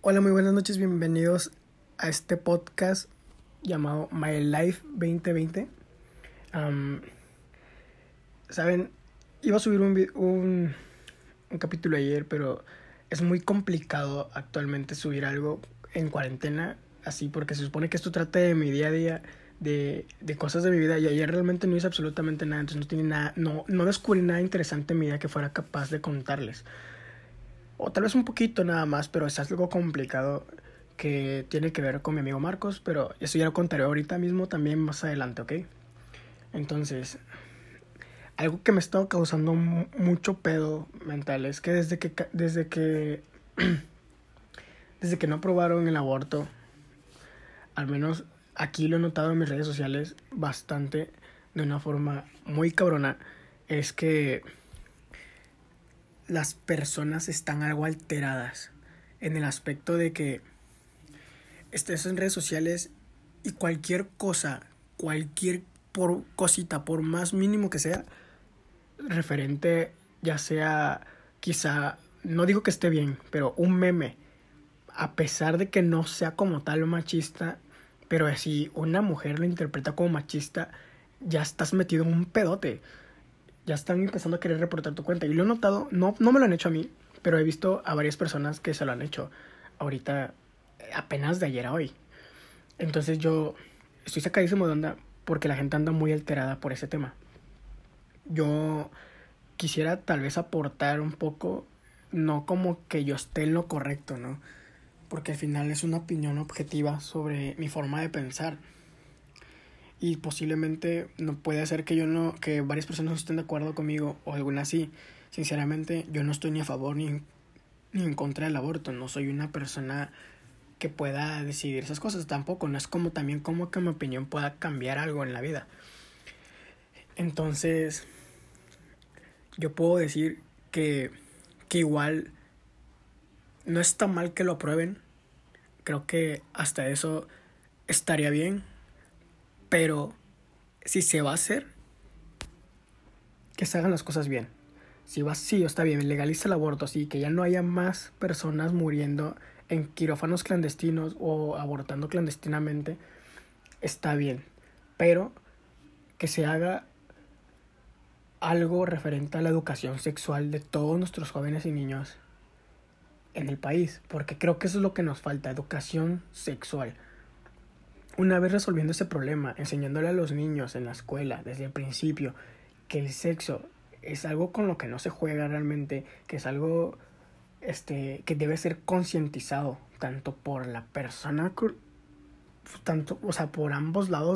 Hola, muy buenas noches, bienvenidos a este podcast llamado My Life 2020. Am, Saben, iba a subir un capítulo ayer, pero es muy complicado actualmente subir algo en cuarentena, así porque se supone que esto trata de mi día a día, de cosas de mi vida, y ayer realmente no hice absolutamente nada, entonces no tiene nada, no descubrí nada interesante en mi vida que fuera capaz de contarles. O tal vez un poquito nada más, pero es algo complicado que tiene que ver con mi amigo Marcos, pero eso ya lo contaré ahorita mismo también más adelante, ¿ok? Entonces, algo que me ha estado causando mucho pedo mental es que desde que no aprobaron el aborto, al menos aquí lo he notado en mis redes sociales bastante, de una forma muy cabrona, es que las personas están algo alteradas en el aspecto de que estés en redes sociales y cualquier cosa, cualquier cosita, por más mínimo que sea, referente, ya sea quizá, no digo que esté bien, pero un meme, a pesar de que no sea como tal machista, pero si una mujer lo interpreta como machista, ya estás metido en un pedote. Ya están empezando a querer reportar tu cuenta. Y lo he notado, no me lo han hecho a mí, pero he visto a varias personas que se lo han hecho ahorita, apenas de ayer a hoy. Entonces yo estoy sacadísimo de onda porque la gente anda muy alterada por ese tema. Yo quisiera tal vez aportar un poco, no como que yo esté en lo correcto, ¿no? Porque al final es una opinión objetiva sobre mi forma de pensar. Y posiblemente no puede ser que que varias personas no estén de acuerdo conmigo o alguna sí. Sinceramente, yo no estoy ni a favor ni en contra del aborto. No soy una persona que pueda decidir esas cosas tampoco. No es como también como que mi opinión pueda cambiar algo en la vida. Entonces, yo puedo decir que, que igual no está mal que lo aprueben. Creo que hasta eso estaría bien. Pero si se va a hacer, que se hagan las cosas bien. Si va, sí, está bien, legaliza el aborto, sí, que ya no haya más personas muriendo en quirófanos clandestinos o abortando clandestinamente, está bien. Pero que se haga algo referente a la educación sexual de todos nuestros jóvenes y niños en el país, porque creo que eso es lo que nos falta, educación sexual. Una vez resolviendo ese problema, enseñándole a los niños en la escuela desde el principio que el sexo es algo con lo que no se juega realmente, que es algo que debe ser concientizado tanto por la persona, tanto, o sea, por ambos lados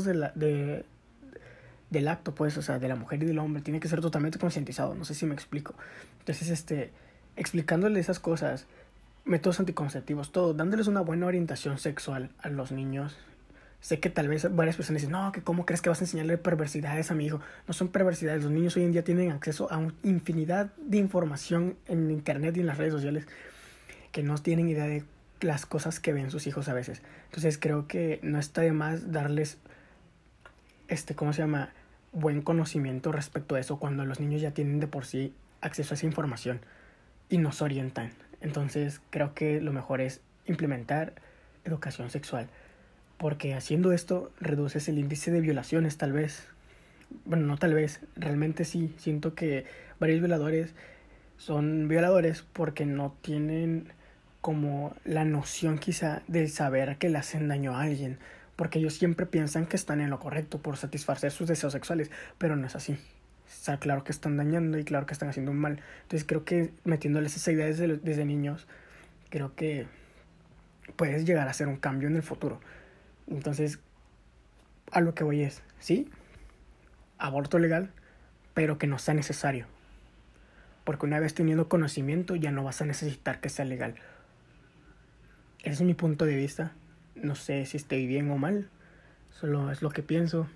del acto, pues, o sea, de la mujer y del hombre, tiene que ser totalmente concientizado, no sé si me explico. Entonces, explicándole esas cosas, métodos anticonceptivos, todo, dándoles una buena orientación sexual a los niños. Sé que tal vez varias personas dicen, no, que cómo crees que vas a enseñarle perversidades a mi hijo. No son perversidades, los niños hoy en día tienen acceso a una infinidad de información en internet y en las redes sociales que no tienen idea de las cosas que ven sus hijos a veces. Entonces creo que no está de más darles, ¿cómo se llama? Buen conocimiento respecto a eso cuando los niños ya tienen de por sí acceso a esa información y nos orientan. Entonces creo que lo mejor es implementar educación sexual, porque haciendo esto reduces el índice de violaciones tal vez. Bueno, no tal vez, realmente sí. Siento que varios violadores son violadores porque no tienen como la noción quizá de saber que le hacen daño a alguien, porque ellos siempre piensan que están en lo correcto por satisfacer sus deseos sexuales, pero no es así. Está claro que están dañando y claro que están haciendo un mal. Entonces creo que metiéndoles esa idea desde niños, creo que puedes llegar a hacer un cambio en el futuro. Entonces, a lo que voy es, sí, aborto legal, pero que no sea necesario. Porque una vez teniendo conocimiento ya no vas a necesitar que sea legal. Ese es mi punto de vista. No sé si estoy bien o mal. Solo es lo que pienso.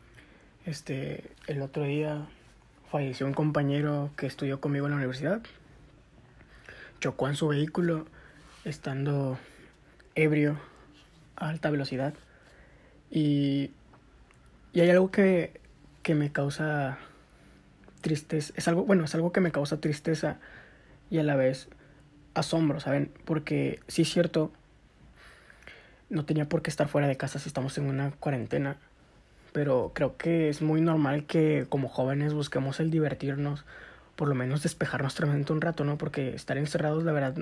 El otro día falleció un compañero que estudió conmigo en la universidad. Chocó en su vehículo estando ebrio a alta velocidad. Y, y hay algo que me causa tristeza. Es algo que me causa tristeza y a la vez asombro, ¿saben? Porque sí es cierto, No tenía por qué estar fuera de casa si estamos en una cuarentena. Pero creo que es muy normal que como jóvenes busquemos el divertirnos, por lo menos despejar nuestra mente un rato, ¿no? Porque estar encerrados, la verdad,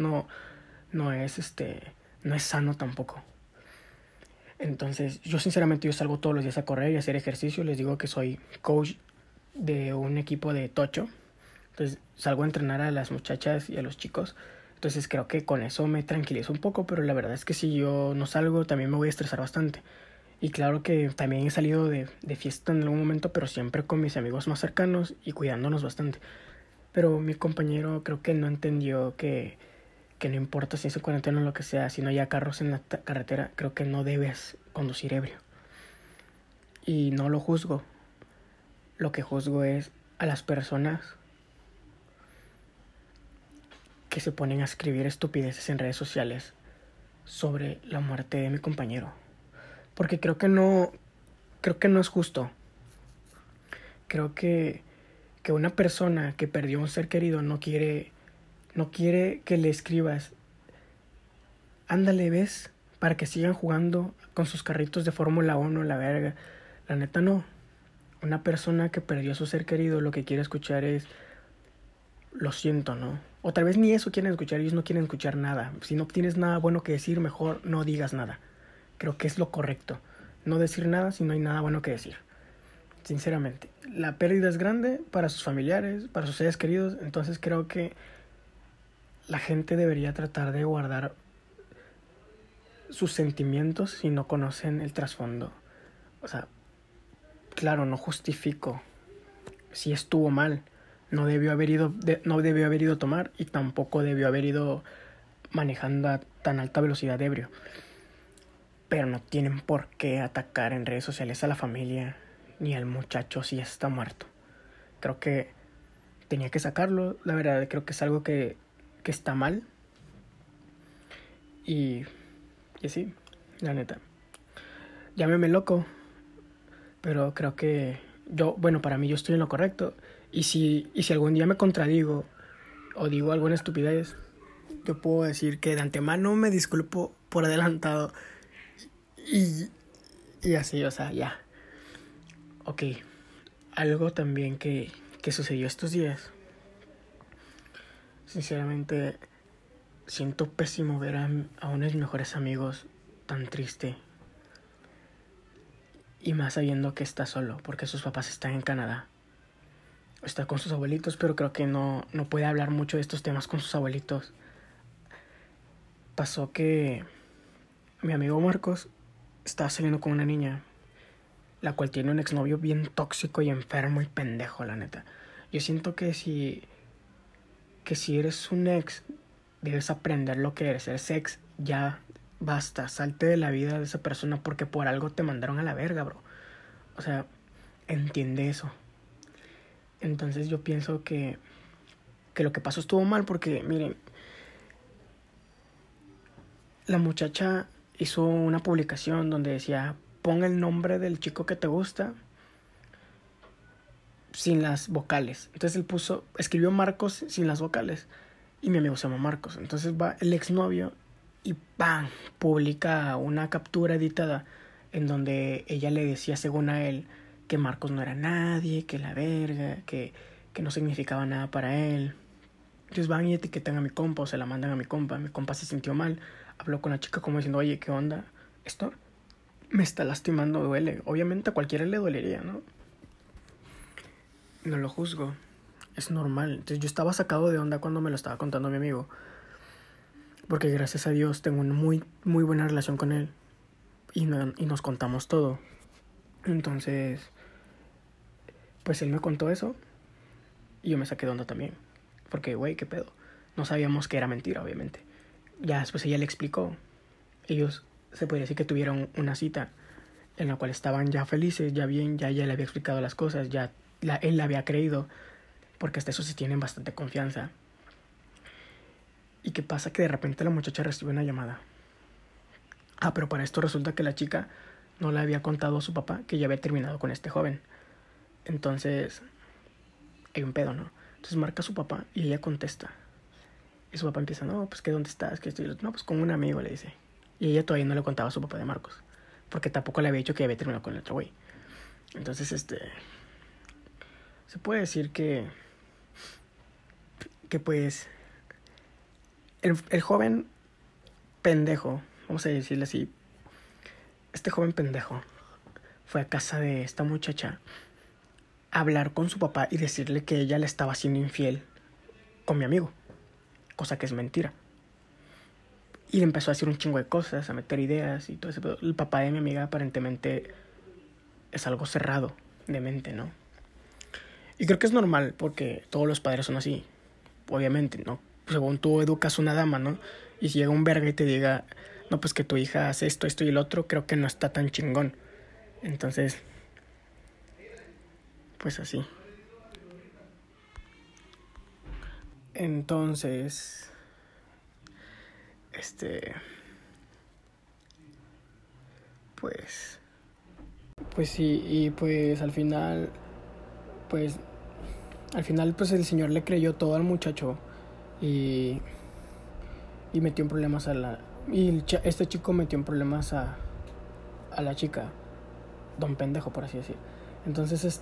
no es sano tampoco. Entonces, yo sinceramente yo salgo todos los días a correr y a hacer ejercicio. Les digo que soy coach de un equipo de tocho. Entonces, salgo a entrenar a las muchachas y a los chicos. Entonces, creo que con eso me tranquilizo un poco, pero la verdad es que si yo no salgo, también me voy a estresar bastante. Y claro que también he salido de fiesta en algún momento, pero siempre con mis amigos más cercanos y cuidándonos bastante. Pero mi compañero creo que no entendió que no importa si es en cuarentena o lo que sea, si no hay carros en la carretera, creo que no debes conducir ebrio. Y no lo juzgo. Lo que juzgo es a las personas que se ponen a escribir estupideces en redes sociales sobre la muerte de mi compañero. Porque creo que no es justo. Creo que una persona que perdió un ser querido no quiere que le escribas, ándale, ves, para que sigan jugando con sus carritos de Fórmula 1, la verga. La neta no. Una persona que perdió a su ser querido lo que quiere escuchar es, lo siento, ¿no? O tal vez ni eso quieren escuchar, ellos no quieren escuchar nada. Si no tienes nada bueno que decir, mejor no digas nada. Creo que es lo correcto. No decir nada si no hay nada bueno que decir. Sinceramente, la pérdida es grande para sus familiares, para sus seres queridos, entonces creo que la gente debería tratar de guardar sus sentimientos si no conocen el trasfondo. O sea, claro, no justifico si estuvo mal. No debió haber ido a tomar y tampoco debió haber ido manejando a tan alta velocidad de ebrio. Pero no tienen por qué atacar en redes sociales a la familia ni al muchacho si ya está muerto. Creo que tenía que sacarlo. La verdad, creo que es algo que está mal. Y sí, la neta. Llámeme loco, pero creo que bueno, para mí yo estoy en lo correcto. Y si algún día me contradigo o digo alguna estupidez, yo puedo decir que de antemano me disculpo por adelantado. Y así, o sea, ya. Ok, algo también que sucedió estos días. Sinceramente, siento pésimo ver a uno de mis mejores amigos tan triste. Y más sabiendo que está solo, porque sus papás están en Canadá. Está con sus abuelitos, pero creo que no puede hablar mucho de estos temas con sus abuelitos. Pasó que mi amigo Marcos estaba saliendo con una niña, la cual tiene un exnovio bien tóxico y enfermo y pendejo, la neta. Yo siento que si eres un ex, debes aprender lo que eres. Eres ex, ya basta, salte de la vida de esa persona porque por algo te mandaron a la verga, bro. O sea, entiende eso. Entonces yo pienso que lo que pasó estuvo mal porque, miren, la muchacha hizo una publicación donde decía, pon el nombre del chico que te gusta sin las vocales. Entonces él escribió Marcos sin las vocales y mi amigo se llama Marcos. Entonces va el exnovio y ¡pam! Publica una captura editada en donde ella le decía, según a él, que Marcos no era nadie, que la verga, que no significaba nada para él. Entonces van y etiquetan a mi compa o se la mandan a mi compa. Mi compa se sintió mal, habló con la chica como diciendo, oye, ¿qué onda? Esto me está lastimando, duele. Obviamente a cualquiera le dolería, ¿no? No lo juzgo, es normal. Entonces yo estaba sacado de onda cuando me lo estaba contando mi amigo, porque gracias a Dios tengo una muy, muy buena relación con él y nos contamos todo. Entonces, pues él me contó eso y yo me saqué de onda también, porque, güey, qué pedo. No sabíamos que era mentira, obviamente. Ya después ella le explicó. Ellos se podría decir que tuvieron una cita en la cual estaban ya felices, ya bien, ya ella le había explicado las cosas, ya él la había creído, porque hasta eso se tienen bastante confianza. ¿Y qué pasa? Que de repente la muchacha recibe una llamada. Pero para esto resulta que la chica no le había contado a su papá que ya había terminado con este joven. Entonces, hay un pedo, ¿no? Entonces marca a su papá y ella contesta. Y su papá empieza, no, pues que dónde estás, que estoy... No, pues con un amigo, le dice. Y ella todavía no le contaba a su papá de Marcos, porque tampoco le había dicho que había terminado con el otro güey. Entonces, se puede decir que pues, el joven pendejo, vamos a decirle así, este joven pendejo fue a casa de esta muchacha a hablar con su papá y decirle que ella le estaba siendo infiel con mi amigo, cosa que es mentira. Y le empezó a decir un chingo de cosas, a meter ideas y todo eso. Pero el papá de mi amiga aparentemente es algo cerrado de mente, ¿no? Y creo que es normal porque todos los padres son así, obviamente, ¿no? Según tú educas una dama, ¿no? Y si llega un verga y te diga, no, pues que tu hija hace esto, esto y el otro, creo que no está tan chingón. Entonces, pues así. Entonces, pues sí, y pues al final pues el señor le creyó todo al muchacho y metió en problemas a la este chico metió en problemas a la chica, don pendejo por así decir. Entonces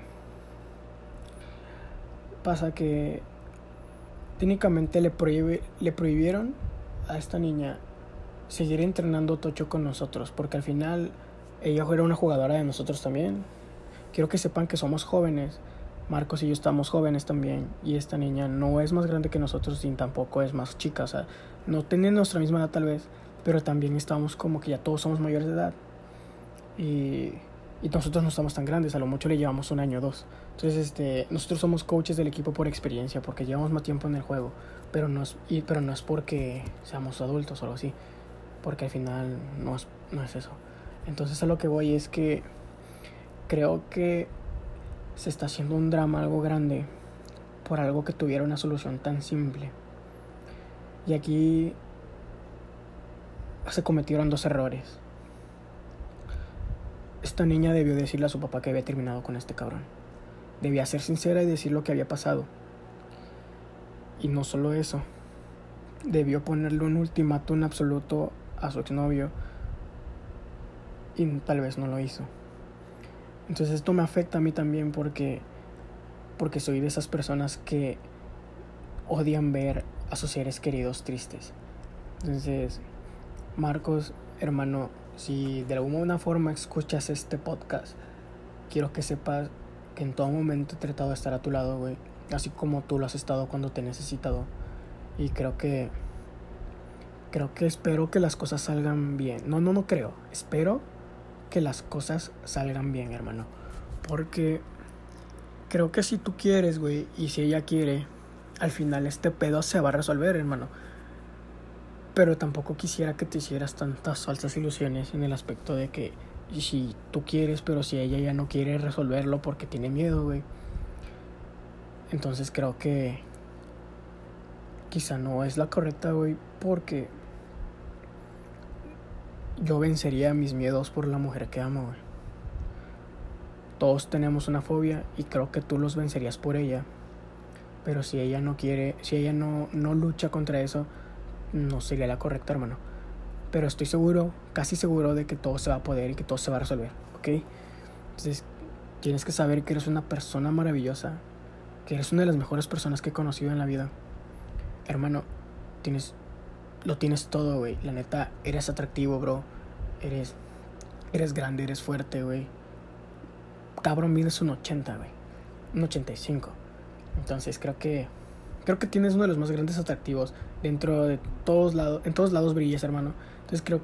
pasa que técnicamente le prohibieron a esta niña seguir entrenando tocho con nosotros, porque al final ella era una jugadora de nosotros también. Quiero que sepan que somos jóvenes, Marcos y yo estamos jóvenes también, y esta niña no es más grande que nosotros y tampoco es más chica, o sea, no tiene nuestra misma edad tal vez, pero también estamos como que ya todos somos mayores de edad y nosotros no estamos tan grandes, a lo mucho le llevamos un año o dos. Entonces nosotros somos coaches del equipo por experiencia, porque llevamos más tiempo en el juego, pero no es porque seamos adultos o algo así, porque al final no es eso. Entonces a lo que voy es que creo que se está haciendo un drama algo grande por algo que tuviera una solución tan simple. Y aquí se cometieron dos errores. Esta niña debió decirle a su papá que había terminado con este cabrón. Debía ser sincera y decir lo que había pasado. Y no solo eso, debió ponerle un ultimátum absoluto a su exnovio y tal vez no lo hizo. Entonces esto me afecta a mí también porque soy de esas personas que odian ver a sus seres queridos tristes. Entonces, Marcos, hermano, si de alguna forma escuchas este podcast, quiero que sepas que en todo momento he tratado de estar a tu lado, güey, así como tú lo has estado cuando te he necesitado. Y creo que espero que las cosas salgan bien. No creo, espero que las cosas salgan bien, hermano, porque creo que si tú quieres, güey, y si ella quiere, al final este pedo se va a resolver, hermano. Pero tampoco quisiera que te hicieras tantas falsas ilusiones en el aspecto de que si tú quieres, pero si ella ya no quiere resolverlo porque tiene miedo, güey. Entonces creo que quizá no es la correcta, güey, porque yo vencería mis miedos por la mujer que amo, güey. Todos tenemos una fobia y creo que tú los vencerías por ella. Pero si ella no quiere, si ella no lucha contra eso, no sería la correcta, hermano. Pero estoy seguro, casi seguro de que todo se va a poder y que todo se va a resolver, ¿ok? Entonces, tienes que saber que eres una persona maravillosa, que eres una de las mejores personas que he conocido en la vida. Hermano, lo tienes todo, güey. La neta, eres atractivo, bro. Eres grande, eres fuerte, güey. Cabrón, mides un 80, güey. Un 85. Entonces, creo que tienes uno de los más grandes atractivos dentro de todos lados. En todos lados brillas, hermano. Entonces creo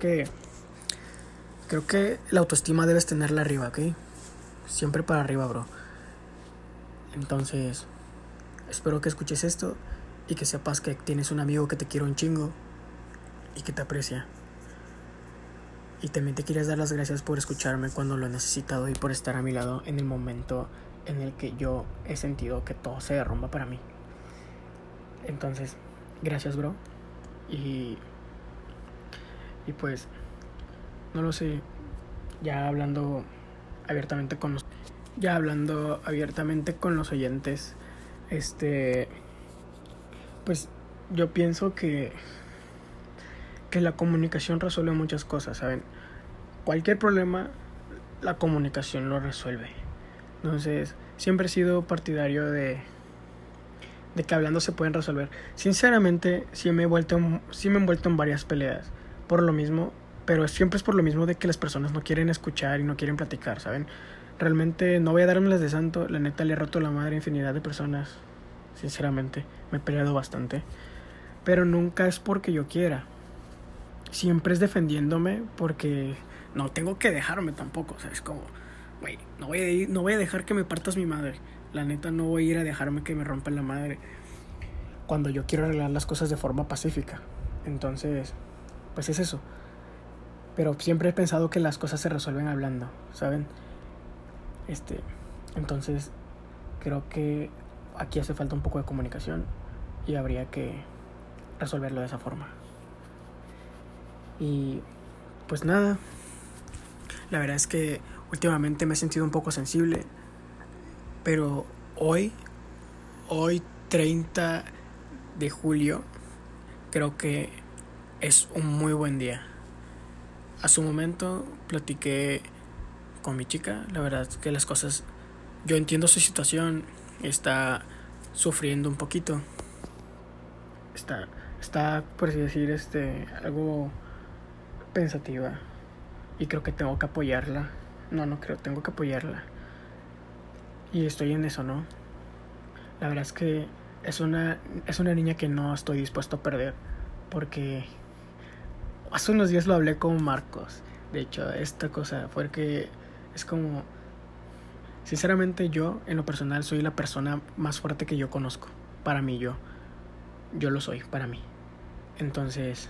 que la autoestima debes tenerla arriba, ¿ok? Siempre para arriba, bro. Entonces, espero que escuches esto y que sepas que tienes un amigo que te quiere un chingo y que te aprecia. Y también te quieres dar las gracias por escucharme cuando lo he necesitado y por estar a mi lado en el momento en el que yo he sentido que todo se derrumba para mí. Entonces, gracias, bro. Y pues, no lo sé, ya hablando abiertamente con los oyentes, pues yo pienso que que la comunicación resuelve muchas cosas, ¿saben? Cualquier problema, la comunicación lo resuelve. Entonces, siempre he sido partidario de que hablando se pueden resolver. Sinceramente, sí me he envuelto en varias peleas por lo mismo, pero siempre es por lo mismo de que las personas no quieren escuchar y no quieren platicar, ¿saben? Realmente no voy a dármelas de santo, la neta le he roto la madre a infinidad de personas, sinceramente, me he peleado bastante, pero nunca es porque yo quiera, siempre es defendiéndome porque no tengo que dejarme tampoco, o sea, es como, güey, no voy a dejar que me partas mi madre. La neta no voy a ir a dejarme que me rompan la madre cuando yo quiero arreglar las cosas de forma pacífica. Entonces, pues es eso. Pero siempre he pensado que las cosas se resuelven hablando, ¿saben? Entonces, creo que aquí hace falta un poco de comunicación y habría que resolverlo de esa forma. Y pues nada, la verdad es que últimamente me he sentido un poco sensible, pero hoy 30 de julio, creo que es un muy buen día. A su momento platiqué con mi chica, la verdad es que las cosas, yo entiendo su situación, está sufriendo un poquito, está por así decir, algo pensativa, y creo que tengo que apoyarla. Tengo que apoyarla. Y estoy en eso, ¿no? La verdad es que es una niña que no estoy dispuesto a perder. Porque hace unos días lo hablé con Marcos. De hecho, esta cosa fue que es como... Sinceramente yo, en lo personal, soy la persona más fuerte que yo conozco. Para mí, yo lo soy, para mí. Entonces,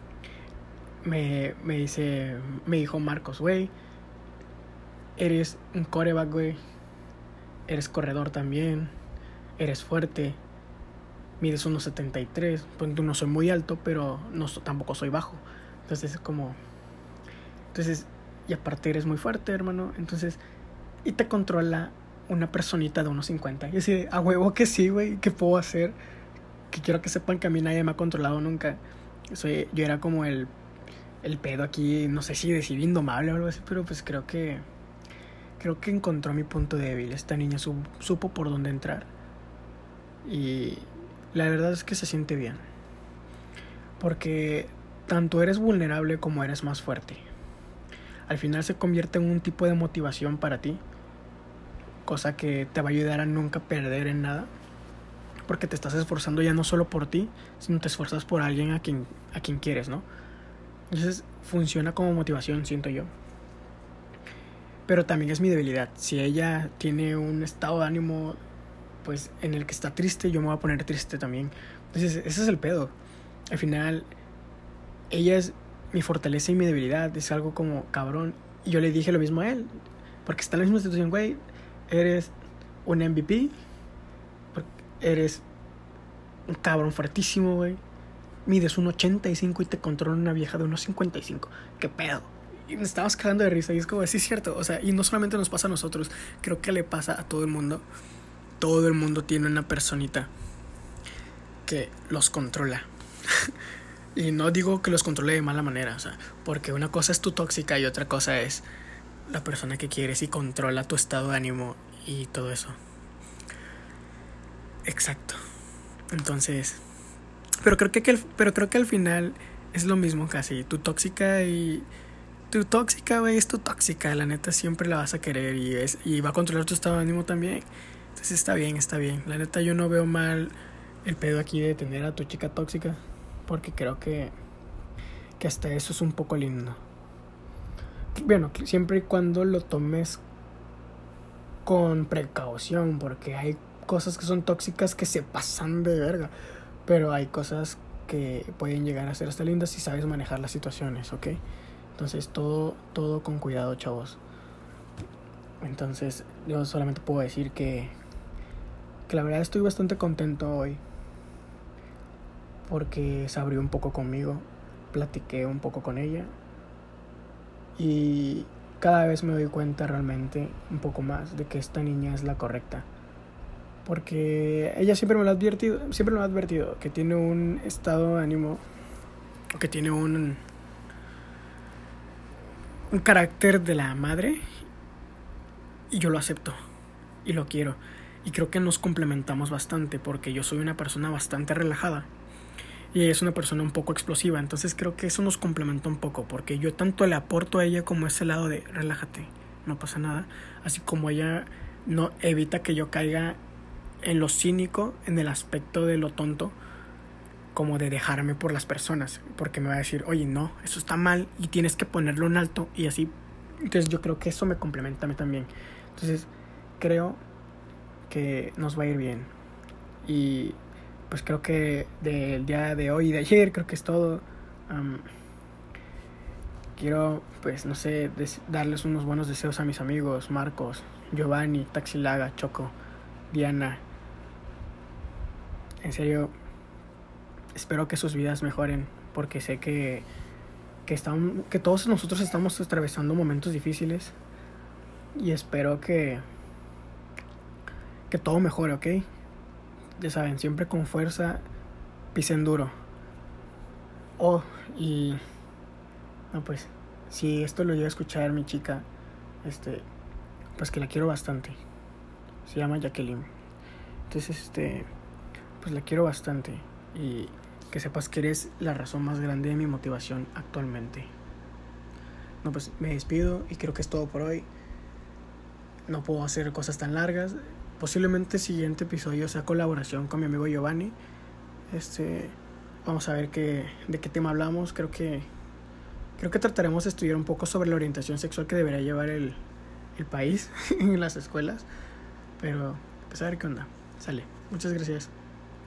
me dijo Marcos, güey, eres un quarterback, güey. Eres corredor también. Eres fuerte. Mides 1.73. Pues no soy muy alto, pero tampoco soy bajo. Entonces, y aparte eres muy fuerte, hermano. Entonces, y te controla una personita de 1.50. Y así, a huevo que sí, güey. ¿Qué puedo hacer? Que quiero que sepan que a mí nadie me ha controlado nunca. Yo era como el pedo aquí, no sé si decir indomable o algo así, pero pues creo que encontró mi punto débil. Esta niña supo por dónde entrar. Y la verdad es que se siente bien. Porque tanto eres vulnerable como eres más fuerte. Al final se convierte en un tipo de motivación para ti. Cosa que te va a ayudar a nunca perder en nada. Porque te estás esforzando ya no solo por ti, sino te esfuerzas por alguien a quien quieres, ¿no? Entonces funciona como motivación, siento yo. Pero también es mi debilidad. Si ella tiene un estado de ánimo pues en el que está triste, yo me voy a poner triste también. Entonces ese es el pedo. Al final ella es mi fortaleza y mi debilidad. Es algo como cabrón. Y yo le dije lo mismo a él, porque está en la misma situación. Güey, eres un MVP, eres un cabrón fuertísimo, güey. Mides 1.85 y te controla una vieja de 1.55. ¿Qué pedo? Y me estabas cagando de risa. Y es como, sí es cierto. O sea, y no solamente nos pasa a nosotros, creo que le pasa a todo el mundo. Todo el mundo tiene una personita que los controla. Y no digo que los controle de mala manera, o sea, porque una cosa es tu tóxica y otra cosa es la persona que quieres y controla tu estado de ánimo y todo eso. Exacto. Entonces, pero creo que al final es lo mismo casi. Tu tóxica, güey, es tu tóxica. La neta siempre la vas a querer y va a controlar tu estado de ánimo también. Entonces está bien. La neta yo no veo mal el pedo aquí de tener a tu chica tóxica, porque creo que hasta eso es un poco lindo. Bueno, siempre y cuando lo tomes con precaución, porque hay cosas que son tóxicas que se pasan de verga, pero hay cosas que pueden llegar a ser hasta lindas si sabes manejar las situaciones, ¿ok? Entonces todo con cuidado, chavos. Entonces yo solamente puedo decir que la verdad estoy bastante contento hoy, porque se abrió un poco conmigo, platiqué un poco con ella y cada vez me doy cuenta realmente un poco más de que esta niña es la correcta, porque ella siempre me lo ha advertido que tiene un estado de ánimo que tiene un carácter de la madre, y yo lo acepto y lo quiero. Y creo que nos complementamos bastante, porque yo soy una persona bastante relajada y ella es una persona un poco explosiva. Entonces creo que eso nos complementa un poco, porque yo tanto le aporto a ella como ese lado de relájate, no pasa nada, así como ella no evita que yo caiga en lo cínico, en el aspecto de lo tonto, como de dejarme por las personas, porque me va a decir, oye, no, eso está mal y tienes que ponerlo en alto, y así. Entonces yo creo que eso me complementa a mí también. Entonces creo que nos va a ir bien. Y pues creo que del día de hoy y de ayer creo que es todo. Quiero, pues no sé, darles unos buenos deseos a mis amigos Marcos, Giovanni, Taxilaga, Choco, Diana. En serio, espero que sus vidas mejoren, porque sé que todos nosotros estamos atravesando momentos difíciles, y espero que todo mejore, ¿ok? Ya saben, siempre con fuerza, pisen duro. Oh, y no, pues si esto lo llega a escuchar mi chica, pues que la quiero bastante. Se llama Jacqueline. Entonces, pues la quiero bastante, y que sepas que eres la razón más grande de mi motivación actualmente. No, pues me despido y creo que es todo por hoy. No puedo hacer cosas tan largas. Posiblemente el siguiente episodio sea colaboración con mi amigo Giovanni. Vamos a ver de qué tema hablamos. Creo que trataremos de estudiar un poco sobre la orientación sexual que debería llevar el país en las escuelas. Pero pues a ver qué onda. Sale. Muchas gracias.